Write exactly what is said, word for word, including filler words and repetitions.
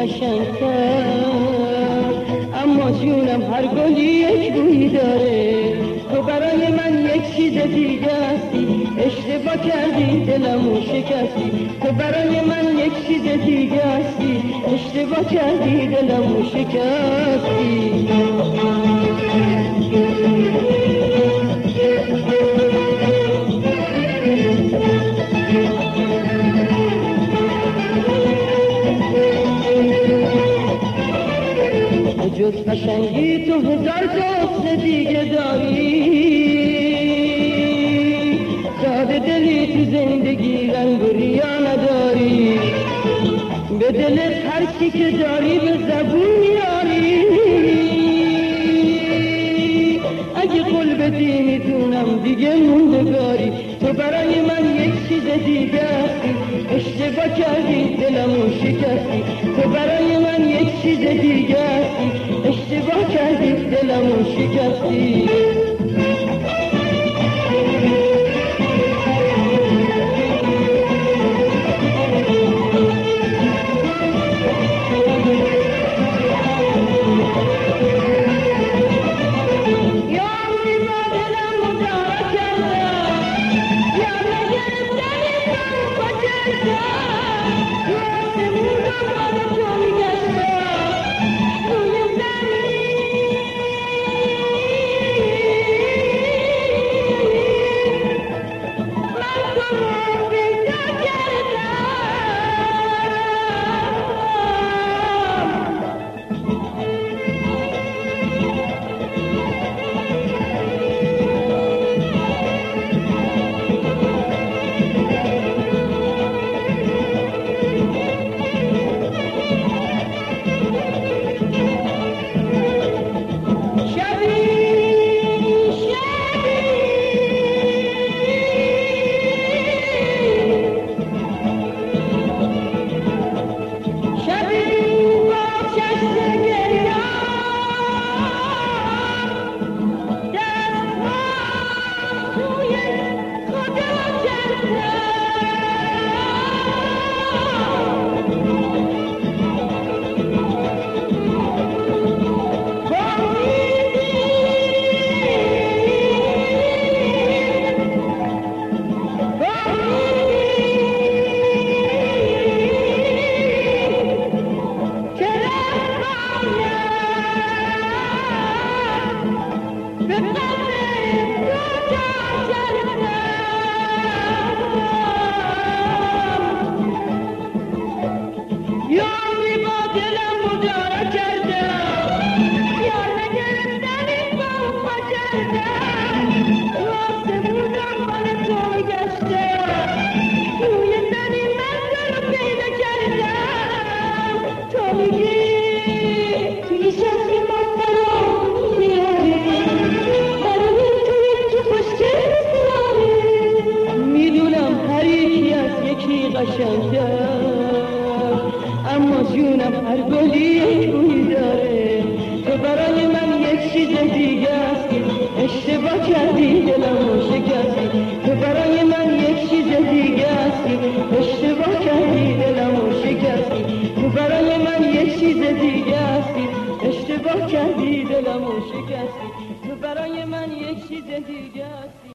قشنگتر، اما جونم هر گلی یک بویی داره. تو برای من یک چیز دیگه هستی، اشتباه کردی دلمو شکستی. تو برای من یک چیز دیگه هستی، اشتباه کردی دلمو شکستی. جز قشنگی تو هزار دوست دیگه داری، ساده دلی تو زندگی رنگ و ریا نداری. به دلت هر چی که داری به زبون میاری، اگه قول بدی میدونم دیگه موندگاری. تو برای من یک چیز دیگه هستی، اشتباه کردی دلمو شکستی. تو برای من یک چیز دیگه هستی، اشتباه کردی دلمو شکستی. اما جونم هر گلی یک بویی داره. تو برای من یک چیز دیگه هستی، اشتباه کردی دلمو شکستی. تو برای من یک چیز دیگه هستی، اشتباه کردی دلمو شکستی. تو برای من یک چیز دیگه هستی، اشتباه کردی دلمو شکستی. تو برای من یک چیز دیگه هستی.